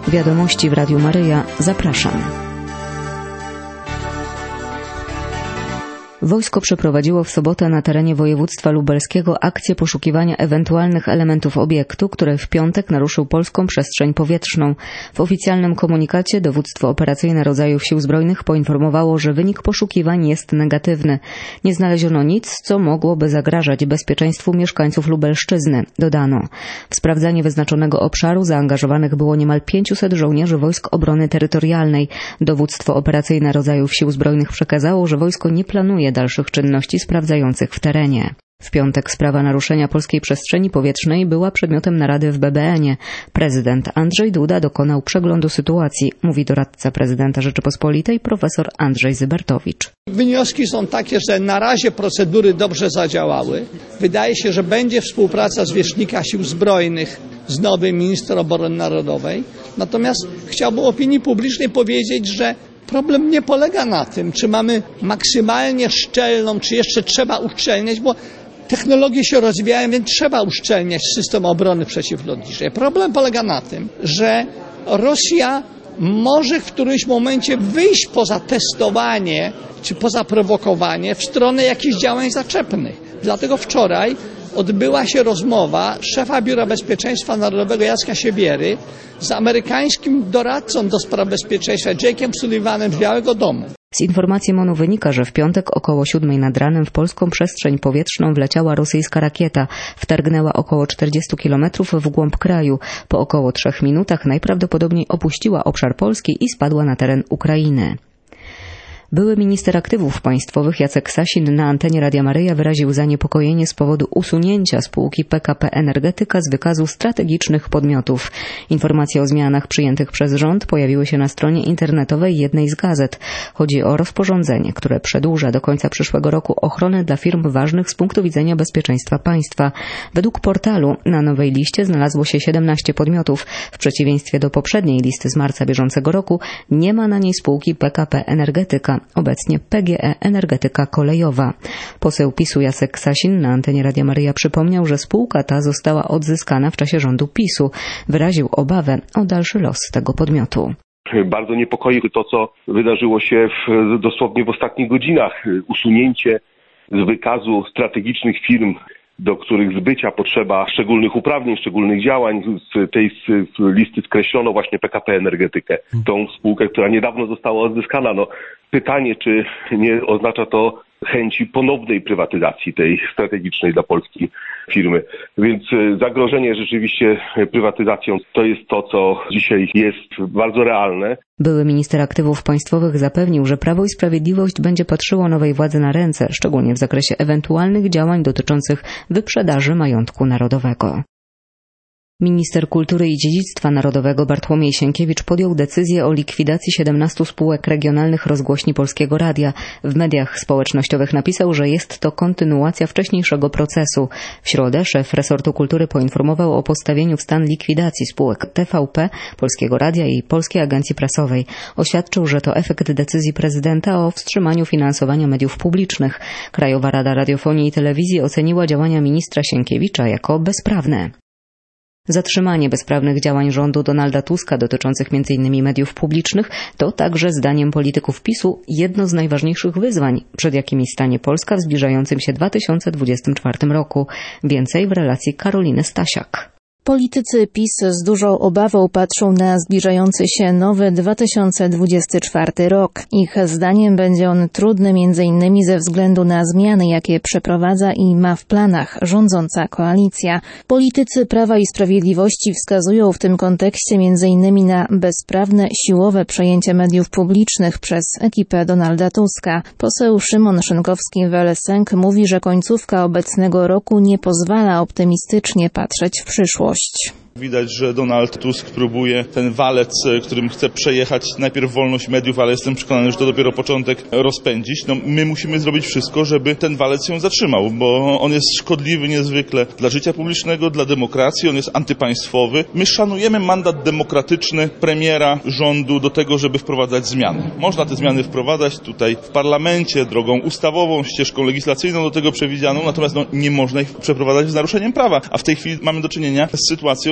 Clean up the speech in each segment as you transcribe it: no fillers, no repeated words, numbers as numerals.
Wiadomości w Radiu Maryja. Zapraszam. Wojsko przeprowadziło w sobotę na terenie województwa lubelskiego akcję poszukiwania ewentualnych elementów obiektu, który w piątek naruszył polską przestrzeń powietrzną. W oficjalnym komunikacie Dowództwo Operacyjne Rodzajów Sił Zbrojnych poinformowało, że wynik poszukiwań jest negatywny. Nie znaleziono nic, co mogłoby zagrażać bezpieczeństwu mieszkańców Lubelszczyzny, dodano. W sprawdzanie wyznaczonego obszaru zaangażowanych było niemal 500 żołnierzy Wojsk Obrony Terytorialnej. Dowództwo Operacyjne Rodzajów Sił Zbrojnych przekazało, że wojsko nie planuje dalszych czynności sprawdzających w terenie. W piątek sprawa naruszenia polskiej przestrzeni powietrznej była przedmiotem narady w BBN-ie. Prezydent Andrzej Duda dokonał przeglądu sytuacji, mówi doradca prezydenta Rzeczypospolitej profesor Andrzej Zybertowicz. Wnioski są takie, że na razie procedury dobrze zadziałały. Wydaje się, że będzie współpraca zwierzchnika Sił Zbrojnych z nowym ministrem obrony narodowej. Natomiast chciałbym opinii publicznej powiedzieć, że problem nie polega na tym, czy mamy maksymalnie szczelną, czy jeszcze trzeba uszczelniać, bo technologie się rozwijają, więc trzeba uszczelniać system obrony przeciwlotniczej. Problem polega na tym, że Rosja może w którymś momencie wyjść poza testowanie, czy poza prowokowanie w stronę jakichś działań zaczepnych. Dlatego wczoraj odbyła się rozmowa szefa Biura Bezpieczeństwa Narodowego Jacka Siebiery z amerykańskim doradcą do spraw bezpieczeństwa Jake'em Sullivanem z Białego Domu. Z informacji MON-u wynika, że w piątek około 7 nad ranem w polską przestrzeń powietrzną wleciała rosyjska rakieta. Wtargnęła około 40 km w głąb kraju. Po około 3 minutach najprawdopodobniej opuściła obszar Polski i spadła na teren Ukrainy. Były minister aktywów państwowych Jacek Sasin na antenie Radia Maryja wyraził zaniepokojenie z powodu usunięcia spółki PKP Energetyka z wykazu strategicznych podmiotów. Informacje o zmianach przyjętych przez rząd pojawiły się na stronie internetowej jednej z gazet. Chodzi o rozporządzenie, które przedłuża do końca przyszłego roku ochronę dla firm ważnych z punktu widzenia bezpieczeństwa państwa. Według portalu na nowej liście znalazło się 17 podmiotów. W przeciwieństwie do poprzedniej listy z marca bieżącego roku nie ma na niej spółki PKP Energetyka. Obecnie PGE Energetyka Kolejowa. Poseł PiS-u Jacek Sasin na antenie Radia Maryja przypomniał, że spółka ta została odzyskana w czasie rządu PiS-u. Wyraził obawę o dalszy los tego podmiotu. Bardzo niepokoi to, co wydarzyło się dosłownie w ostatnich godzinach. Usunięcie z wykazu strategicznych firm, do których zbycia potrzeba szczególnych uprawnień, szczególnych działań. Z tej listy skreślono właśnie PKP Energetykę, tą spółkę, która niedawno została odzyskana. Pytanie, czy nie oznacza to chęci ponownej prywatyzacji tej strategicznej dla Polski firmy. Więc zagrożenie rzeczywiście prywatyzacją to jest to, co dzisiaj jest bardzo realne. Były minister aktywów państwowych zapewnił, że Prawo i Sprawiedliwość będzie patrzyło nowej władzy na ręce, szczególnie w zakresie ewentualnych działań dotyczących wyprzedaży majątku narodowego. Minister Kultury i Dziedzictwa Narodowego Bartłomiej Sienkiewicz podjął decyzję o likwidacji 17 spółek regionalnych rozgłośni Polskiego Radia. W mediach społecznościowych napisał, że jest to kontynuacja wcześniejszego procesu. W środę szef resortu kultury poinformował o postawieniu w stan likwidacji spółek TVP, Polskiego Radia i Polskiej Agencji Prasowej. Oświadczył, że to efekt decyzji prezydenta o wstrzymaniu finansowania mediów publicznych. Krajowa Rada Radiofonii i Telewizji oceniła działania ministra Sienkiewicza jako bezprawne. Zatrzymanie bezprawnych działań rządu Donalda Tuska dotyczących m.in. mediów publicznych to także zdaniem polityków PiS-u jedno z najważniejszych wyzwań, przed jakimi stanie Polska w zbliżającym się 2024 roku. Więcej w relacji Karoliny Stasiak. Politycy PiS z dużą obawą patrzą na zbliżający się nowy 2024 rok. Ich zdaniem będzie on trudny m.in. ze względu na zmiany, jakie przeprowadza i ma w planach rządząca koalicja. Politycy Prawa i Sprawiedliwości wskazują w tym kontekście m.in. na bezprawne, siłowe przejęcie mediów publicznych przez ekipę Donalda Tuska. Poseł Szymon Szynkowski-Welsenk mówi, że końcówka obecnego roku nie pozwala optymistycznie patrzeć w przyszłość. Widać, że Donald Tusk próbuje ten walec, którym chce przejechać najpierw wolność mediów, ale jestem przekonany, że to dopiero początek, rozpędzić. My musimy zrobić wszystko, żeby ten walec się zatrzymał, bo on jest szkodliwy niezwykle dla życia publicznego, dla demokracji, on jest antypaństwowy. My szanujemy mandat demokratyczny premiera rządu do tego, żeby wprowadzać zmiany. Można te zmiany wprowadzać tutaj w parlamencie, drogą ustawową, ścieżką legislacyjną do tego przewidzianą, natomiast nie można ich przeprowadzać z naruszeniem prawa. A w tej chwili mamy do czynienia z sytuacją,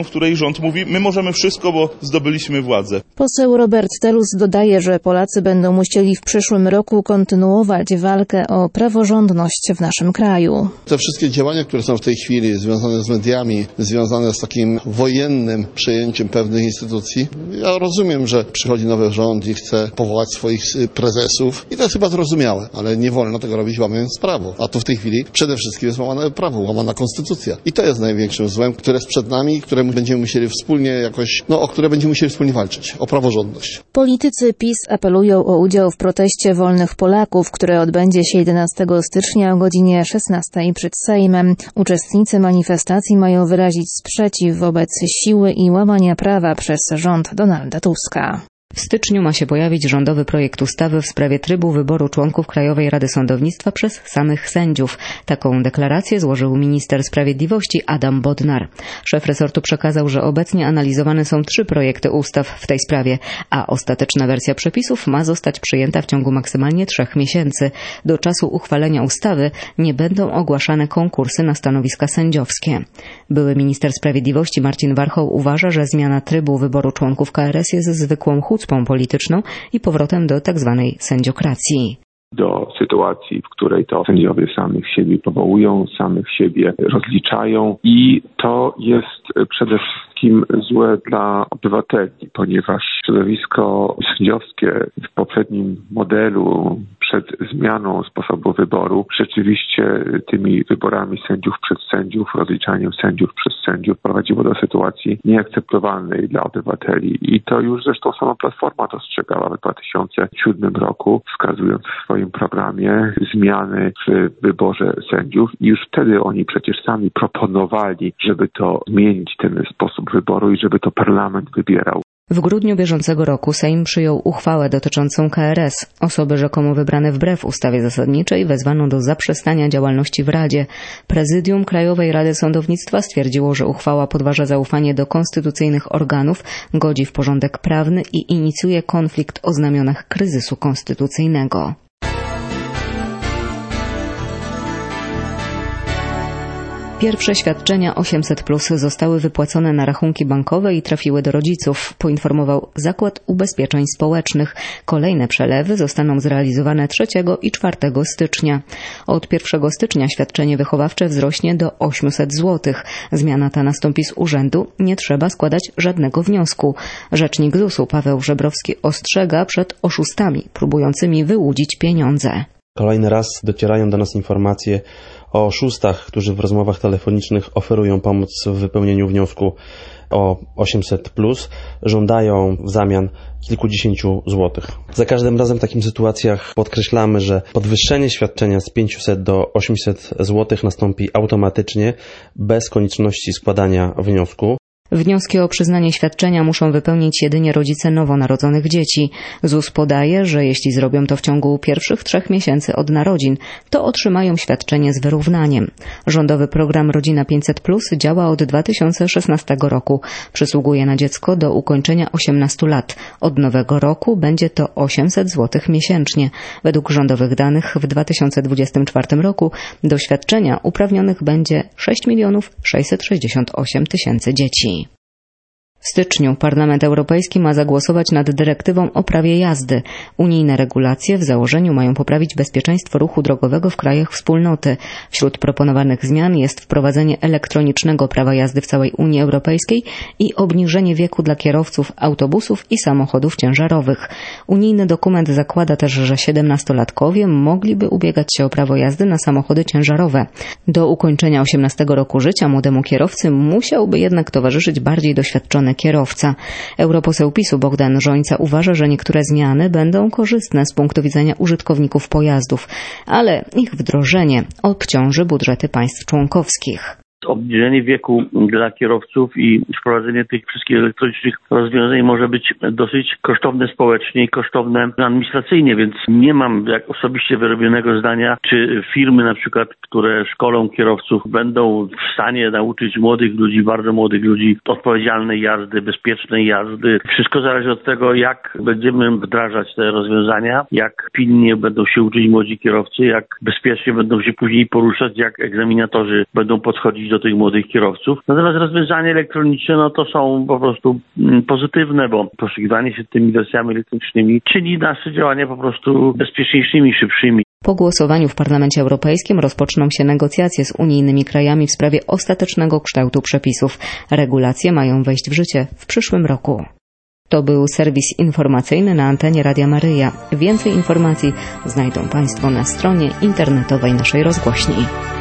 w której rząd mówi, my możemy wszystko, bo zdobyliśmy władzę. Poseł Robert Telus dodaje, że Polacy będą musieli w przyszłym roku kontynuować walkę o praworządność w naszym kraju. Te wszystkie działania, które są w tej chwili związane z mediami, związane z takim wojennym przejęciem pewnych instytucji, ja rozumiem, że przychodzi nowy rząd i chce powołać swoich prezesów i to jest chyba zrozumiałe, ale nie wolno tego robić łamiąc prawo. A tu w tej chwili przede wszystkim jest łamane prawo, łamana konstytucja. I to jest największym złem, które jest przed nami, które będziemy musieli wspólnie jakoś, o które będziemy musieli wspólnie walczyć, o praworządność. Politycy PiS apelują o udział w proteście wolnych Polaków, które odbędzie się 11 stycznia o godzinie 16 przed Sejmem. Uczestnicy manifestacji mają wyrazić sprzeciw wobec siły i łamania prawa przez rząd Donalda Tuska. W styczniu ma się pojawić rządowy projekt ustawy w sprawie trybu wyboru członków Krajowej Rady Sądownictwa przez samych sędziów. Taką deklarację złożył minister sprawiedliwości Adam Bodnar. Szef resortu przekazał, że obecnie analizowane są 3 projekty ustaw w tej sprawie, a ostateczna wersja przepisów ma zostać przyjęta w ciągu maksymalnie 3 miesięcy. Do czasu uchwalenia ustawy nie będą ogłaszane konkursy na stanowiska sędziowskie. Były minister sprawiedliwości Marcin Warchoł uważa, że zmiana trybu wyboru członków KRS jest zwykłą chucpą polityczną i powrotem do tzw. sędziokracji. Do sytuacji, w której to sędziowie samych siebie powołują, samych siebie rozliczają i to jest przede wszystkim złe dla obywateli, ponieważ środowisko sędziowskie w poprzednim modelu przed zmianą sposobu wyboru rzeczywiście tymi wyborami sędziów przez sędziów, rozliczaniem sędziów przez sędziów prowadziło do sytuacji nieakceptowalnej dla obywateli i to już zresztą sama Platforma dostrzegała w 2007 roku, wskazując w swoim programie zmiany w wyborze sędziów i już wtedy oni przecież sami proponowali, żeby to zmienić ten sposób wyboru i żeby to parlament wybierał. W grudniu bieżącego roku Sejm przyjął uchwałę dotyczącą KRS. Osoby rzekomo wybrane wbrew ustawie zasadniczej wezwano do zaprzestania działalności w Radzie. Prezydium Krajowej Rady Sądownictwa stwierdziło, że uchwała podważa zaufanie do konstytucyjnych organów, godzi w porządek prawny i inicjuje konflikt o znamionach kryzysu konstytucyjnego. Pierwsze świadczenia 800+ zostały wypłacone na rachunki bankowe i trafiły do rodziców, poinformował Zakład Ubezpieczeń Społecznych. Kolejne przelewy zostaną zrealizowane 3 i 4 stycznia. Od 1 stycznia świadczenie wychowawcze wzrośnie do 800 zł. Zmiana ta nastąpi z urzędu, nie trzeba składać żadnego wniosku. Rzecznik ZUS-u Paweł Żebrowski ostrzega przed oszustami próbującymi wyłudzić pieniądze. Kolejny raz docierają do nas informacje o oszustach, którzy w rozmowach telefonicznych oferują pomoc w wypełnieniu wniosku o 800+, żądają w zamian kilkudziesięciu złotych. Za każdym razem w takich sytuacjach podkreślamy, że podwyższenie świadczenia z 500 do 800 zł nastąpi automatycznie, bez konieczności składania wniosku. Wnioski o przyznanie świadczenia muszą wypełnić jedynie rodzice nowonarodzonych dzieci. ZUS podaje, że jeśli zrobią to w ciągu pierwszych 3 miesięcy od narodzin, to otrzymają świadczenie z wyrównaniem. Rządowy program Rodzina 500+ działa od 2016 roku. Przysługuje na dziecko do ukończenia 18 lat. Od nowego roku będzie to 800 zł miesięcznie. Według rządowych danych w 2024 roku do świadczenia uprawnionych będzie 6 668 000 dzieci. W styczniu Parlament Europejski ma zagłosować nad dyrektywą o prawie jazdy. Unijne regulacje w założeniu mają poprawić bezpieczeństwo ruchu drogowego w krajach wspólnoty. Wśród proponowanych zmian jest wprowadzenie elektronicznego prawa jazdy w całej Unii Europejskiej i obniżenie wieku dla kierowców autobusów i samochodów ciężarowych. Unijny dokument zakłada też, że 17-latkowie mogliby ubiegać się o prawo jazdy na samochody ciężarowe. Do ukończenia 18 roku życia młodemu kierowcy musiałby jednak towarzyszyć bardziej doświadczony kierowca. Europoseł PiS-u Bogdan Rzońca uważa, że niektóre zmiany będą korzystne z punktu widzenia użytkowników pojazdów, ale ich wdrożenie obciąży budżety państw członkowskich. Obniżenie wieku dla kierowców i wprowadzenie tych wszystkich elektronicznych rozwiązań może być dosyć kosztowne społecznie i kosztowne administracyjnie, więc nie mam osobiście wyrobionego zdania, czy firmy na przykład, które szkolą kierowców, będą w stanie nauczyć młodych ludzi, bardzo młodych ludzi odpowiedzialnej jazdy, bezpiecznej jazdy. Wszystko zależy od tego, jak będziemy wdrażać te rozwiązania, jak pilnie będą się uczyć młodzi kierowcy, jak bezpiecznie będą się później poruszać, jak egzaminatorzy będą podchodzić dochodzić do tych młodych kierowców. Natomiast rozwiązania elektroniczne, no to są po prostu pozytywne, bo posługiwanie się tymi wersjami elektronicznymi czyni nasze działania po prostu bezpieczniejszymi, szybszymi. Po głosowaniu w Parlamencie Europejskim rozpoczną się negocjacje z unijnymi krajami w sprawie ostatecznego kształtu przepisów. Regulacje mają wejść w życie w przyszłym roku. To był serwis informacyjny na antenie Radia Maryja. Więcej informacji znajdą Państwo na stronie internetowej naszej rozgłośni.